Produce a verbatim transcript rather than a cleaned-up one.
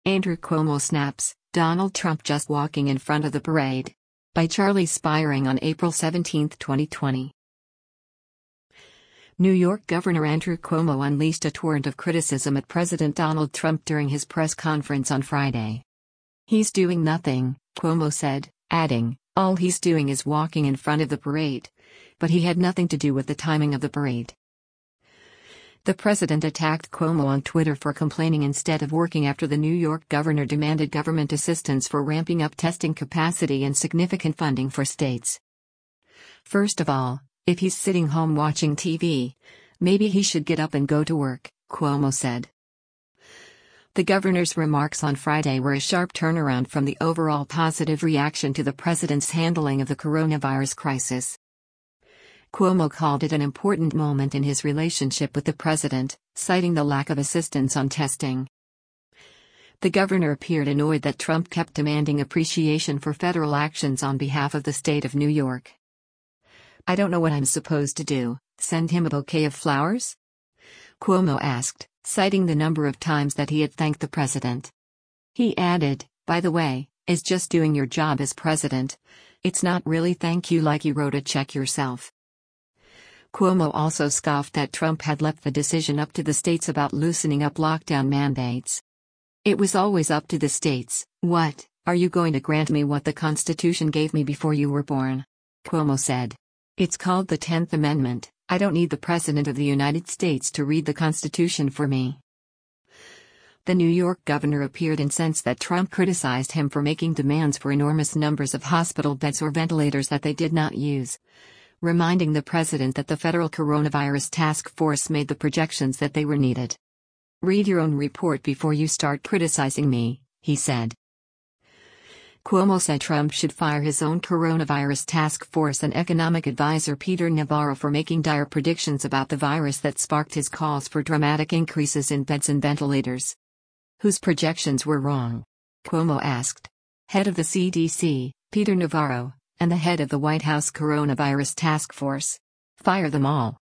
Andrew Cuomo snaps, Donald Trump just walking in front of the parade. By Charlie Spiring on April seventeenth, twenty twenty. New York Governor Andrew Cuomo unleashed a torrent of criticism at President Donald Trump during his press conference on Friday. "He's doing nothing," Cuomo said, adding, "all he's doing is walking in front of the parade." But he had nothing to do with the timing of the parade. The president attacked Cuomo on Twitter for complaining instead of working after the New York governor demanded government assistance for ramping up testing capacity and significant funding for states. "First of all, if he's sitting home watching T V, maybe he should get up and go to work," Cuomo said. The governor's remarks on Friday were a sharp turnaround from the overall positive reaction to the president's handling of the coronavirus crisis. Cuomo called it an important moment in his relationship with the president, citing the lack of assistance on testing. The governor appeared annoyed that Trump kept demanding appreciation for federal actions on behalf of the state of New York. "I don't know what I'm supposed to do, send him a bouquet of flowers?" Cuomo asked, citing the number of times that he had thanked the president. He added, "By the way, is just doing your job as president. It's not really thank you like you wrote a check yourself." Cuomo also scoffed that Trump had left the decision up to the states about loosening up lockdown mandates. "It was always up to the states. What, are you going to grant me what the Constitution gave me before you were born?" Cuomo said. "It's called the tenth Amendment. I don't need the President of the United States to read the Constitution for me." The New York governor appeared incensed that Trump criticized him for making demands for enormous numbers of hospital beds or ventilators that they did not use, reminding the president that the federal coronavirus task force made the projections that they were needed. "Read your own report before you start criticizing me," he said. Cuomo said Trump should fire his own coronavirus task force and economic advisor Peter Navarro for making dire predictions about the virus that sparked his calls for dramatic increases in beds and ventilators. "Whose projections were wrong?" Cuomo asked. "Head of the C D C, Peter Navarro, and the head of the White House Coronavirus Task Force. Fire them all."